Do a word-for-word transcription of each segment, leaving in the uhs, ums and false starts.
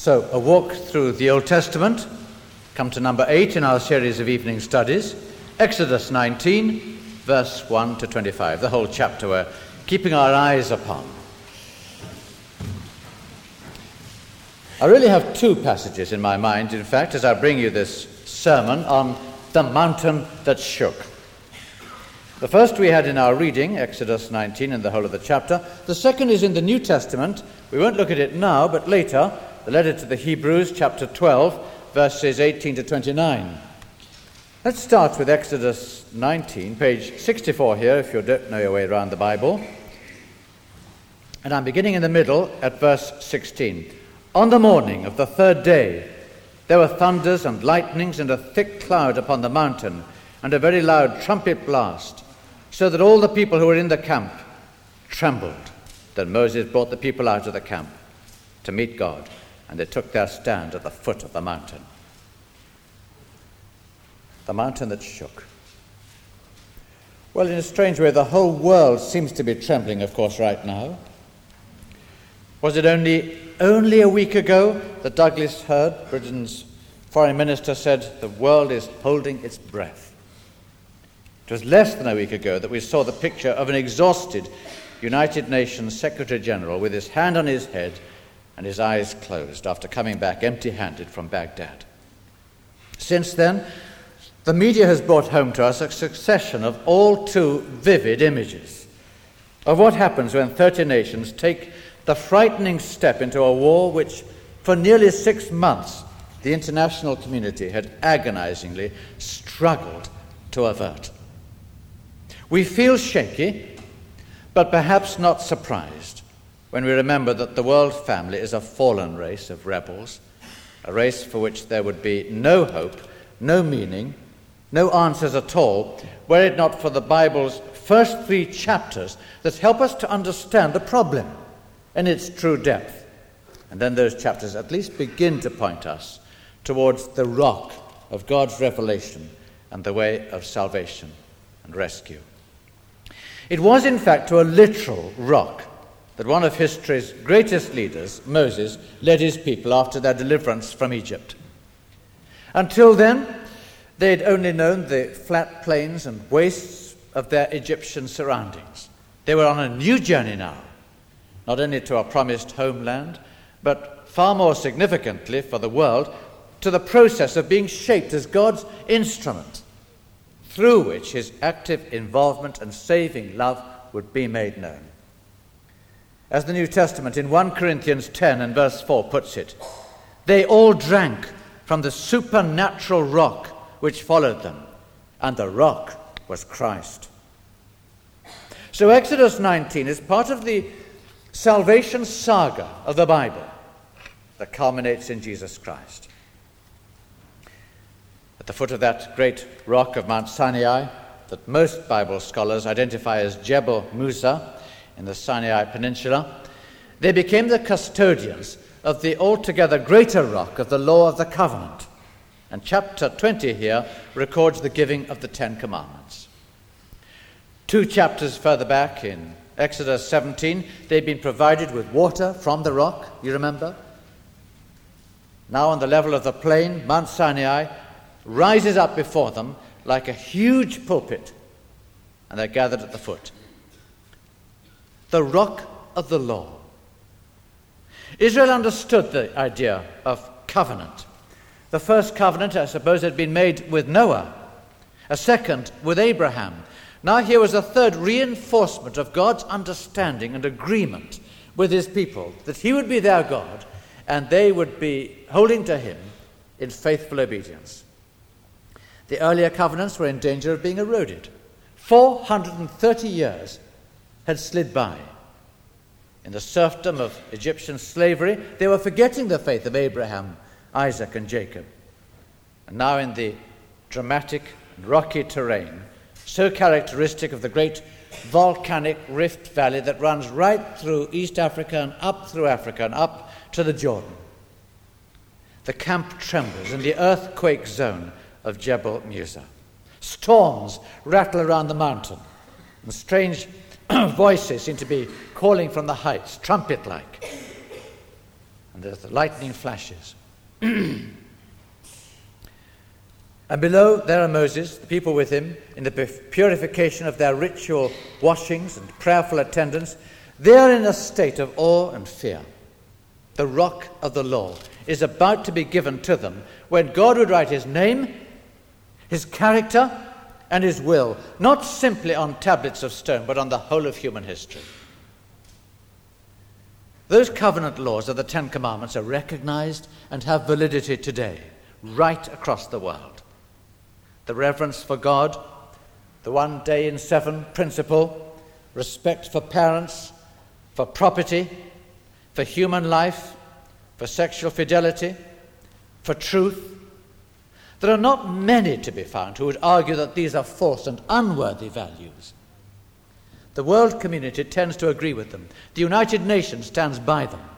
So, a walk through the Old Testament, come to number eight in our series of evening studies, Exodus nineteen, verse one to twenty-five, the whole chapter we're keeping our eyes upon. I really have two passages in my mind, in fact, as I bring you this sermon on the mountain that shook. The first we had in our reading, Exodus nineteen, and the whole of the chapter. The second is in the New Testament. We won't look at it now, but later, the letter to the Hebrews, chapter twelve, verses eighteen to twenty-nine. Let's start with Exodus nineteen, page sixty-four here, if you don't know your way around the Bible. And I'm beginning in the middle at verse sixteen. On the morning of the third day, there were thunders and lightnings and a thick cloud upon the mountain, and a very loud trumpet blast, so that all the people who were in the camp trembled. Then Moses brought the people out of the camp to meet God, and they took their stand at the foot of the mountain. The mountain that shook. Well, in a strange way, the whole world seems to be trembling, of course, right now. Was it only only a week ago that Douglas Hurd, Britain's foreign minister, said the world is holding its breath? It was less than a week ago that we saw the picture of an exhausted United Nations Secretary General with his hand on his head and his eyes closed after coming back empty-handed from Baghdad. Since then, the media has brought home to us a succession of all too vivid images of what happens when thirty nations take the frightening step into a war which, for nearly six months, the international community had agonizingly struggled to avert. We feel shaky, but perhaps not surprised when we remember that the world family is a fallen race of rebels, a race for which there would be no hope, no meaning, no answers at all, were it not for the Bible's first three chapters that help us to understand the problem in its true depth. And then those chapters at least begin to point us towards the rock of God's revelation and the way of salvation and rescue. It was, in fact, to a literal rock that one of history's greatest leaders, Moses, led his people after their deliverance from Egypt. Until then, they had only known the flat plains and wastes of their Egyptian surroundings. They were on a new journey now, not only to a promised homeland, but far more significantly for the world, to the process of being shaped as God's instrument, through which his active involvement and saving love would be made known. As the New Testament in First Corinthians ten and verse four puts it, they all drank from the supernatural rock which followed them, and the rock was Christ. So Exodus nineteen is part of the salvation saga of the Bible that culminates in Jesus Christ. At the foot of that great rock of Mount Sinai that most Bible scholars identify as Jebel Musa in the Sinai Peninsula, they became the custodians of the altogether greater rock of the law of the covenant. And chapter twenty here records the giving of the Ten Commandments. Two chapters further back in Exodus seventeen, they've been provided with water from the rock, you remember? Now on the level of the plain, Mount Sinai rises up before them like a huge pulpit, and they're gathered at the foot. The rock of the law. Israel understood the idea of covenant. The first covenant, I suppose, had been made with Noah, a second with Abraham. Now here was a third reinforcement of God's understanding and agreement with his people, that he would be their God and they would be holding to him in faithful obedience. The earlier covenants were in danger of being eroded. four hundred thirty years had slid by. In the serfdom of Egyptian slavery, they were forgetting the faith of Abraham, Isaac, and Jacob. And now in the dramatic and rocky terrain, so characteristic of the great volcanic rift valley that runs right through East Africa and up through Africa and up to the Jordan, the camp trembles in the earthquake zone of Jebel Musa. Storms rattle around the mountain, and strange voices seem to be calling from the heights, trumpet-like. and there's the lightning flashes. And below there are Moses, the people with him, in the purification of their ritual washings and prayerful attendance. They are in a state of awe and fear. The rock of the law is about to be given to them when God would write his name, his character, and his will, not simply on tablets of stone, but on the whole of human history. Those covenant laws of the Ten Commandments are recognized and have validity today, right across the world. The reverence for God, the one day in seven principle, respect for parents, for property, for human life, for sexual fidelity, for truth. There are not many to be found who would argue that these are false and unworthy values. The world community tends to agree with them. The United Nations stands by them.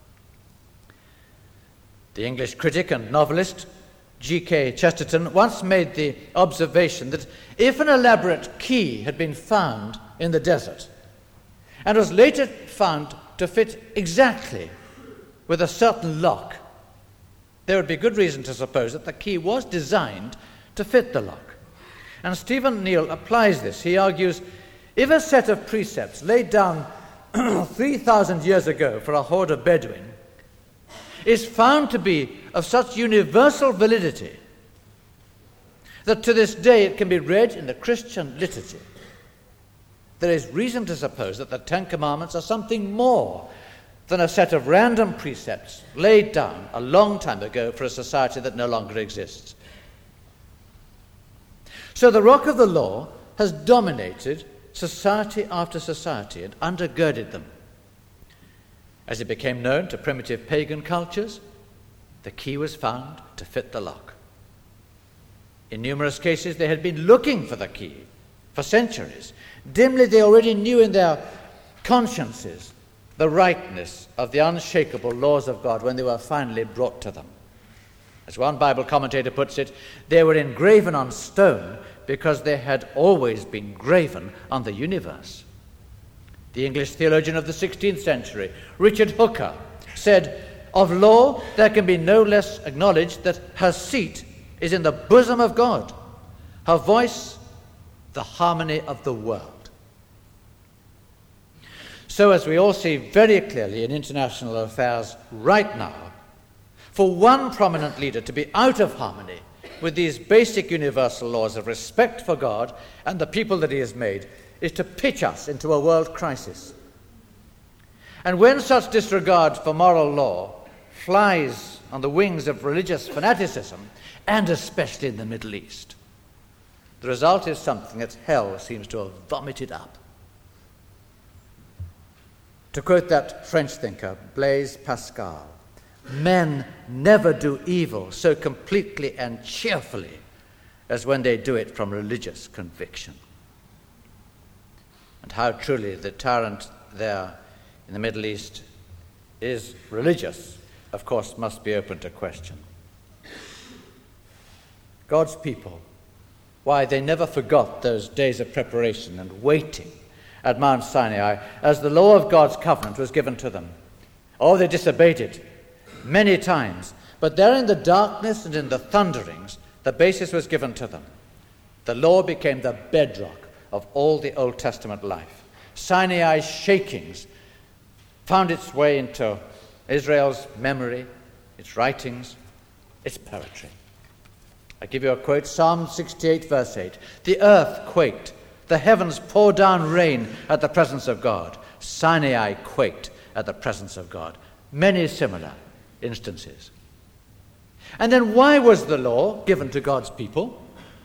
The English critic and novelist G K Chesterton once made the observation that if an elaborate key had been found in the desert and was later found to fit exactly with a certain lock, there would be good reason to suppose that the key was designed to fit the lock. And Stephen Neal applies this. He argues, if a set of precepts laid down three thousand years ago for a horde of Bedouin is found to be of such universal validity that to this day it can be read in the Christian liturgy, there is reason to suppose that the Ten Commandments are something more than a set of random precepts laid down a long time ago for a society that no longer exists. So the rock of the law has dominated society after society and undergirded them. As it became known to primitive pagan cultures, the key was found to fit the lock. In numerous cases, they had been looking for the key for centuries. Dimly, they already knew in their consciences the rightness of the unshakable laws of God when they were finally brought to them. As one Bible commentator puts it, they were engraven on stone because they had always been graven on the universe. The English theologian of the sixteenth century, Richard Hooker, said, "Of law there can be no less acknowledged that her seat is in the bosom of God, her voice the harmony of the world." So, as we all see very clearly in international affairs right now, for one prominent leader to be out of harmony with these basic universal laws of respect for God and the people that he has made is to pitch us into a world crisis. And when such disregard for moral law flies on the wings of religious fanaticism, and especially in the Middle East, the result is something that hell seems to have vomited up. To quote that French thinker, Blaise Pascal, men never do evil so completely and cheerfully as when they do it from religious conviction. And how truly the tyrant there in the Middle East is religious, of course, must be open to question. God's people, why, they never forgot those days of preparation and waiting at Mount Sinai as the law of God's covenant was given to them. Oh, they disobeyed it many times, but there in the darkness and in the thunderings, the basis was given to them. The law became the bedrock of all the Old Testament life. Sinai's shakings found its way into Israel's memory, its writings, its poetry. I give you a quote, Psalm sixty-eight, verse eight. "The earth quaked, the heavens poured down rain at the presence of God. Sinai quaked at the presence of God." Many similar instances. And then why was the law given to God's people?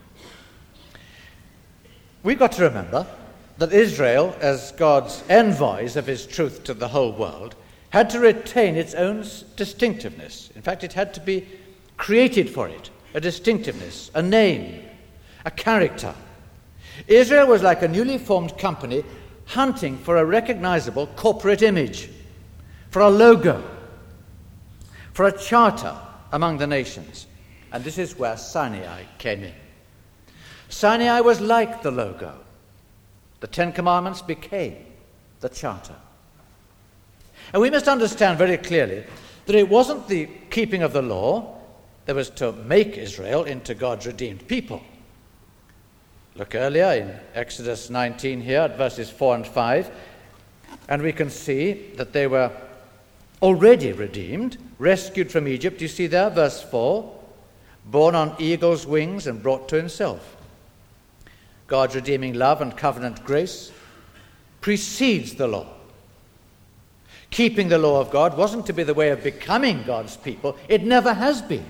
We've got to remember that Israel, as God's envoys of his truth to the whole world, had to retain its own distinctiveness. In fact, it had to be created for it, a distinctiveness, a name, a character. Israel was like a newly formed company hunting for a recognizable corporate image, for a logo, for a charter among the nations. And this is where Sinai came in. Sinai was like the logo. The Ten Commandments became the charter. And we must understand very clearly that it wasn't the keeping of the law that was to make Israel into God's redeemed people. Look earlier in Exodus nineteen here at verses four and five, and we can see that they were already redeemed, rescued from Egypt. You see there, verse four, born on eagle's wings and brought to himself. God's redeeming love and covenant grace precedes the law. Keeping the law of God wasn't to be the way of becoming God's people. It never has been.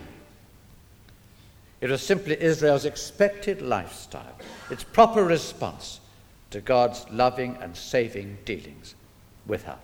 It was simply Israel's expected lifestyle, its proper response to God's loving and saving dealings with her.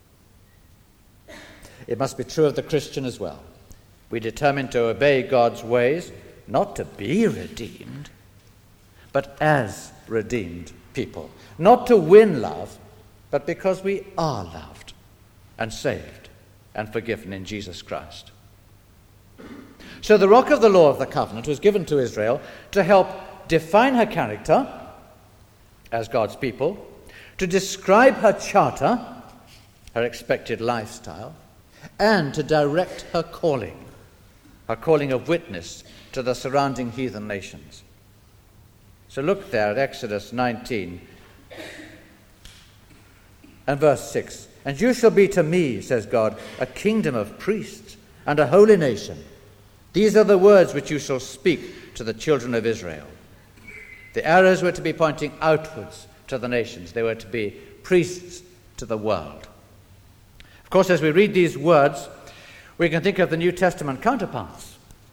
It must be true of the Christian as well. We determine to obey God's ways, not to be redeemed, but as redeemed people. Not to win love, but because we are loved and saved and forgiven in Jesus Christ. So the rock of the law of the covenant was given to Israel to help define her character as God's people, to describe her charter, her expected lifestyle, and to direct her calling, her calling of witness to the surrounding heathen nations. So look there at Exodus nineteen and verse six. And you shall be to me, says God, a kingdom of priests and a holy nation. These are the words which you shall speak to the children of Israel. The arrows were to be pointing outwards to the nations. They were to be priests to the world. Of course, as we read these words, we can think of the New Testament counterparts.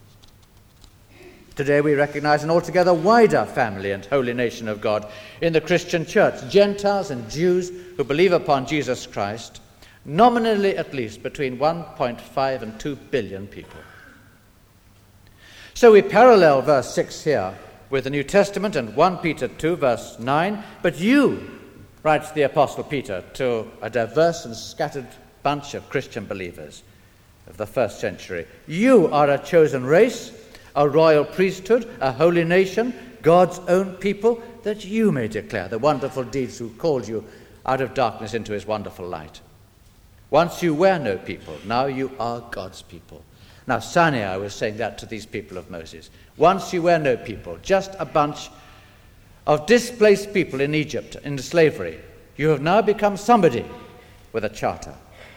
Today we recognize an altogether wider family and holy nation of God in the Christian church, Gentiles and Jews who believe upon Jesus Christ, nominally at least between one point five and two billion people. So we parallel verse six here with the New Testament and First Peter two verse nine. But you, writes the Apostle Peter to a diverse and scattered bunch of Christian believers of the first century, you are a chosen race, a royal priesthood, a holy nation, God's own people, that you may declare the wonderful deeds who called you out of darkness into his wonderful light. Once you were no people, now you are God's people. Now Sinai was saying that to these people of Moses. Once you were no people, just a bunch of displaced people in Egypt, in slavery. You have now become somebody with a charter.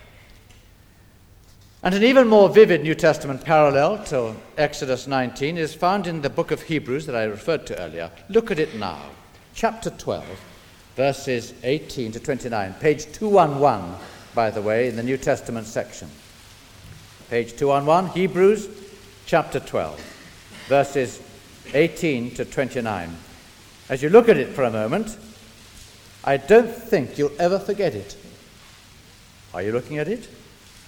And an even more vivid New Testament parallel to Exodus nineteen is found in the book of Hebrews that I referred to earlier. Look at it now. Chapter twelve, verses eighteen to twenty-nine. Page two eleven, by the way, in the New Testament section. Page two eleven, Hebrews chapter twelve, verses eighteen to twenty-nine. As you look at it for a moment, I don't think you'll ever forget it. Are you looking at it?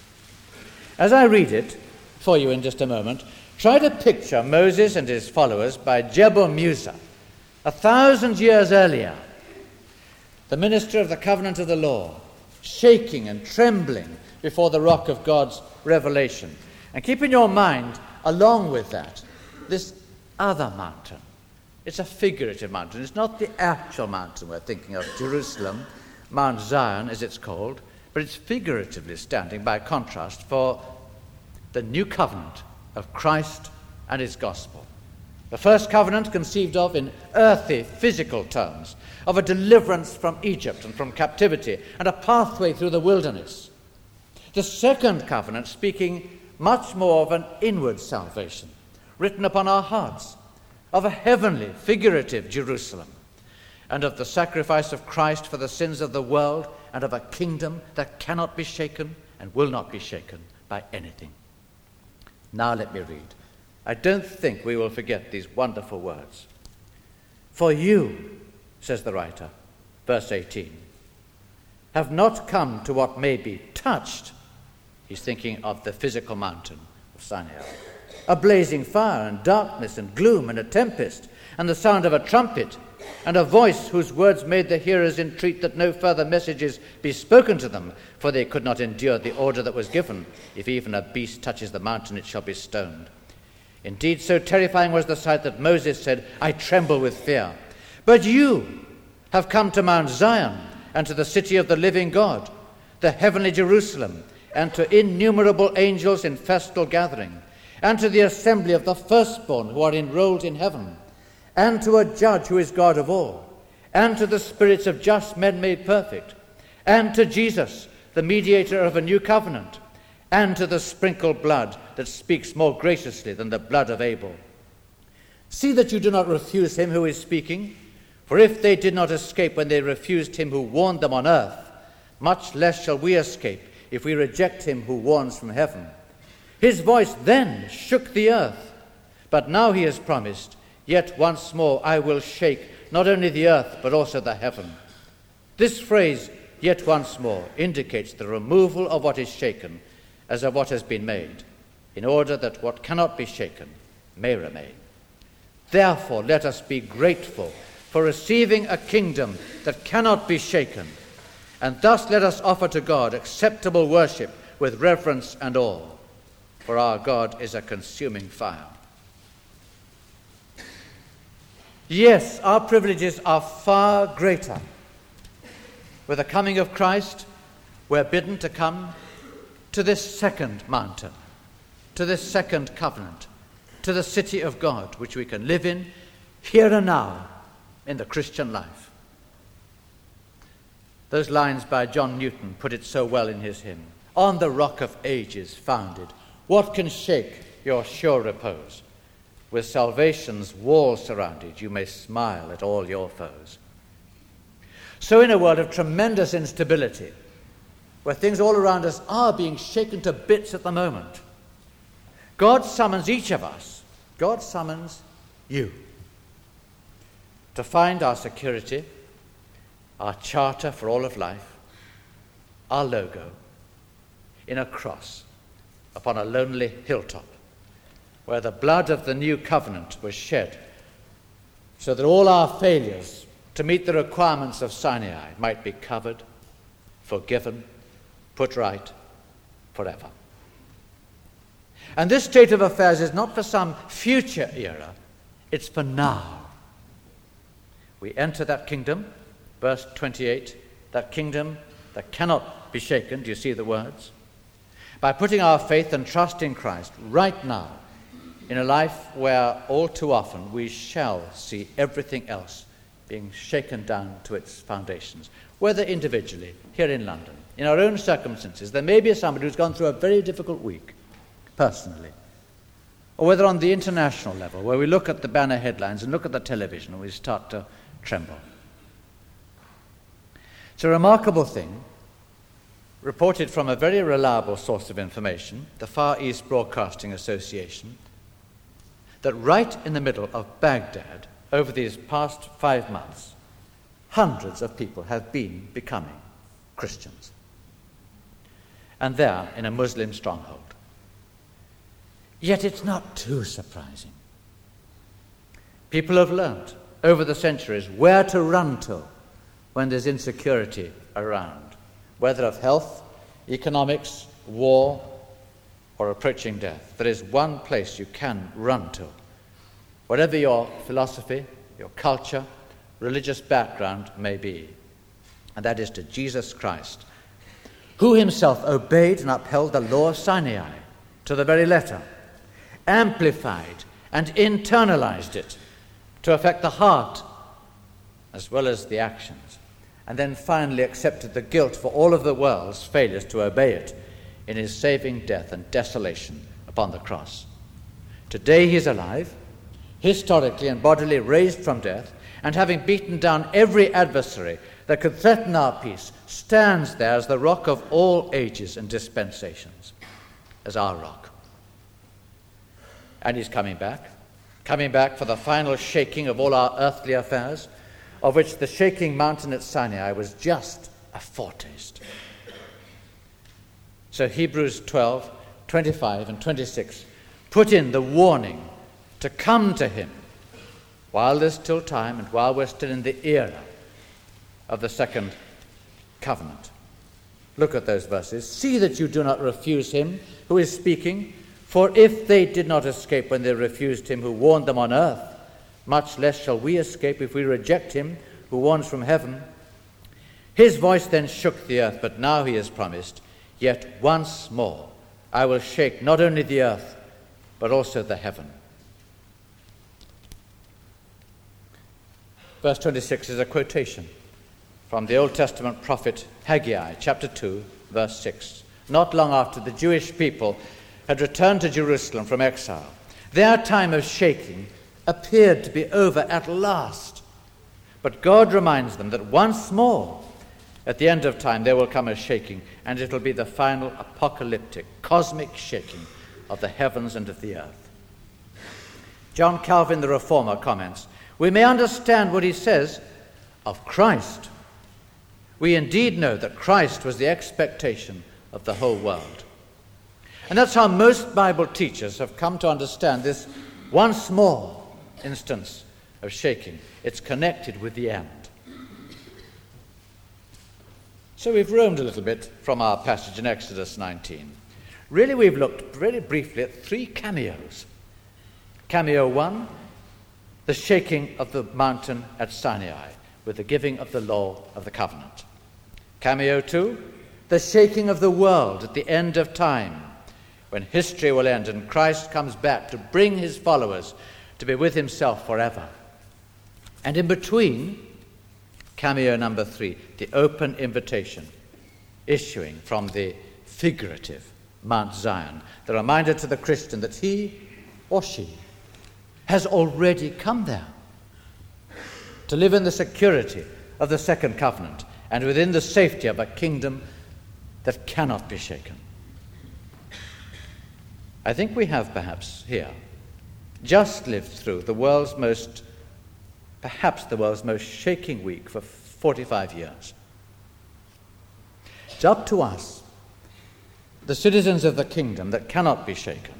As I read it for you in just a moment, try to picture Moses and his followers by Jebel Musa, a thousand years earlier, the minister of the covenant of the law, shaking and trembling before the rock of God's revelation. And keep in your mind, along with that, this other mountain. It's a figurative mountain. It's not the actual mountain we're thinking of, Jerusalem, Mount Zion as it's called, but it's figuratively standing by contrast for the new covenant of Christ and his gospel. The first covenant conceived of in earthy, physical terms, of a deliverance from Egypt and from captivity and a pathway through the wilderness. The second covenant speaking much more of an inward salvation, written upon our hearts, of a heavenly, figurative Jerusalem, and of the sacrifice of Christ for the sins of the world, and of a kingdom that cannot be shaken and will not be shaken by anything. Now let me read. I don't think we will forget these wonderful words. For you, says the writer, verse eighteen, have not come to what may be touched. He's thinking of the physical mountain of Sinai. A blazing fire and darkness and gloom and a tempest and the sound of a trumpet and a voice whose words made the hearers entreat that no further messages be spoken to them, for they could not endure the order that was given. If even a beast touches the mountain, it shall be stoned. Indeed, so terrifying was the sight that Moses said, I tremble with fear. But you have come to Mount Zion and to the city of the living God, the heavenly Jerusalem, and to innumerable angels in festal gathering, and to the assembly of the firstborn who are enrolled in heaven, and to a judge who is God of all, and to the spirits of just men made perfect, and to Jesus, the mediator of a new covenant, and to the sprinkled blood that speaks more graciously than the blood of Abel. See that you do not refuse him who is speaking, for if they did not escape when they refused him who warned them on earth, much less shall we escape if we reject him who warns from heaven. His voice then shook the earth, but now he has promised, yet once more I will shake not only the earth but also the heaven. This phrase, yet once more, indicates the removal of what is shaken as of what has been made, in order that what cannot be shaken may remain. Therefore, let us be grateful for receiving a kingdom that cannot be shaken, and thus let us offer to God acceptable worship with reverence and awe, for our God is a consuming fire. Yes, our privileges are far greater. With the coming of Christ, we're bidden to come to this second mountain, to this second covenant, to the city of God, which we can live in here and now in the Christian life. Those lines by John Newton put it so well in his hymn. On the rock of ages founded, what can shake your sure repose? With salvation's wall surrounded, you may smile at all your foes. So in a world of tremendous instability, where things all around us are being shaken to bits at the moment, God summons each of us, God summons you, to find our security, our charter for all of life, our logo, in a cross upon a lonely hilltop, where the blood of the new covenant was shed, so that all our failures to meet the requirements of Sinai might be covered, forgiven, put right forever. And this state of affairs is not for some future era, it's for now. We enter that kingdom, verse twenty-eight, that kingdom that cannot be shaken. Do you see the words? By putting our faith and trust in Christ right now, in a life where all too often we shall see everything else being shaken down to its foundations, whether individually, here in London, in our own circumstances. There may be somebody who's gone through a very difficult week, personally, or whether on the international level, where we look at the banner headlines and look at the television and we start to tremble. It's a remarkable thing, reported from a very reliable source of information, the Far East Broadcasting Association, that right in the middle of Baghdad, over these past five months, hundreds of people have been becoming Christians. And they're in a Muslim stronghold. Yet it's not too surprising. People have learned over the centuries where to run to when there's insecurity around, whether of health, economics, war, or approaching death. There is one place you can run to, whatever your philosophy, your culture, religious background may be, and that is to Jesus Christ, who himself obeyed and upheld the law of Sinai to the very letter, amplified and internalized it to affect the heart as well as the actions, and then finally accepted the guilt for all of the world's failures to obey it in his saving death and desolation upon the cross. Today he is alive, historically and bodily raised from death, and having beaten down every adversary that could threaten our peace, stands there as the rock of all ages and dispensations, as our rock. And he's coming back, coming back for the final shaking of all our earthly affairs, of which the shaking mountain at Sinai was just a foretaste. So Hebrews twelve, twenty-five and twenty-six put in the warning to come to him while there's still time and while we're still in the era of the second covenant. Look at those verses. See that you do not refuse him who is speaking, for if they did not escape when they refused him who warned them on earth, much less shall we escape if we reject him who warns from heaven. His voice then shook the earth, but now he has promised, Yet once more I will shake not only the earth, but also the heaven. Verse twenty-six is a quotation from the Old Testament prophet Haggai, chapter two, verse six. Not long after the Jewish people had returned to Jerusalem from exile, their time of shaking appeared to be over at last. But God reminds them that once more, at the end of time, there will come a shaking, and it will be the final apocalyptic, cosmic shaking of the heavens and of the earth. John Calvin the Reformer comments, "We may understand what he says of Christ. We indeed know that Christ was the expectation of the whole world." And that's how most Bible teachers have come to understand this once more instance of shaking. It's connected with the end. So we've roamed a little bit from our passage in Exodus nineteen. Really, we've looked very briefly at three cameos. Cameo one, the shaking of the mountain at Sinai with the giving of the law of the covenant. Cameo two, the shaking of the world at the end of time, when history will end and Christ comes back to bring his followers to be with himself forever. And in between, cameo number three, the open invitation issuing from the figurative Mount Zion, the reminder to the Christian that he or she has already come there to live in the security of the second covenant and within the safety of a kingdom that cannot be shaken. I think we have perhaps here just lived through the world's most, perhaps the world's most shaking week for forty-five years. It's up to us, the citizens of the kingdom that cannot be shaken,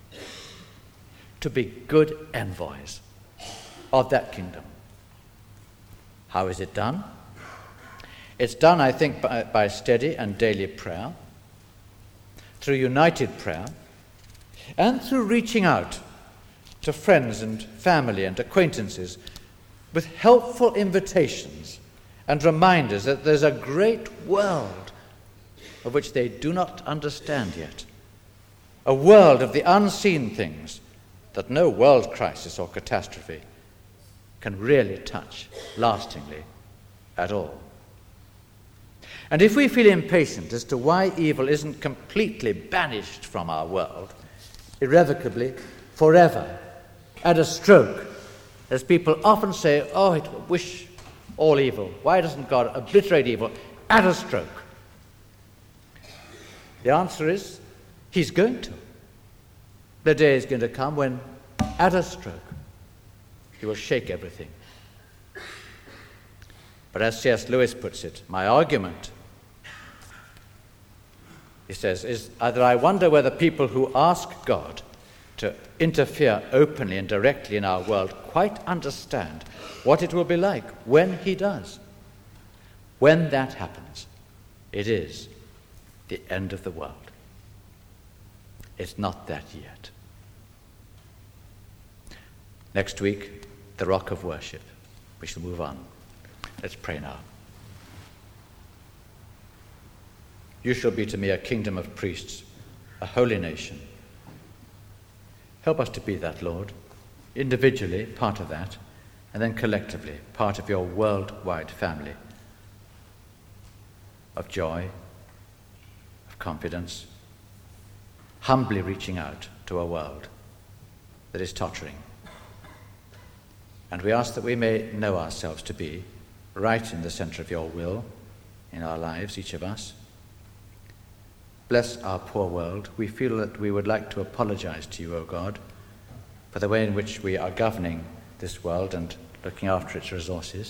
to be good envoys of that kingdom. How is it done? It's done, I think, by, by steady and daily prayer, through united prayer, and through reaching out to friends and family and acquaintances with helpful invitations and reminders that there's a great world of which they do not understand yet, a world of the unseen things that no world crisis or catastrophe can really touch lastingly at all. And if we feel impatient as to why evil isn't completely banished from our world, irrevocably, forever, at a stroke, as people often say, oh, I wish all evil. Why doesn't God obliterate evil at a stroke? The answer is, he's going to. The day is going to come when, at a stroke, he will shake everything. But as C S Lewis puts it, my argument, he says, is that I wonder whether people who ask God to interfere openly and directly in our world quite understand what it will be like when he does. When that happens, it is the end of the world. It's not that yet. Next week, the rock of worship. We shall move on. Let's pray now. You shall be to me a kingdom of priests, a holy nation. Help us to be that, Lord, individually, part of that, and then collectively, part of your worldwide family of joy, of confidence, humbly reaching out to a world that is tottering. And we ask that we may know ourselves to be right in the center of your will in our lives, each of us. Bless our poor world. We feel that we would like to apologize to you, O God, for the way in which we are governing this world and looking after its resources.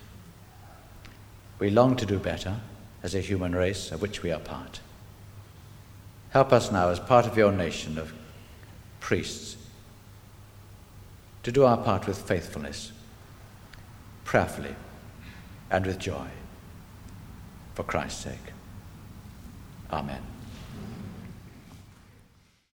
We long to do better as a human race of which we are part. Help us now, as part of your nation of priests, to do our part with faithfulness, prayerfully, and with joy, for Christ's sake. Amen.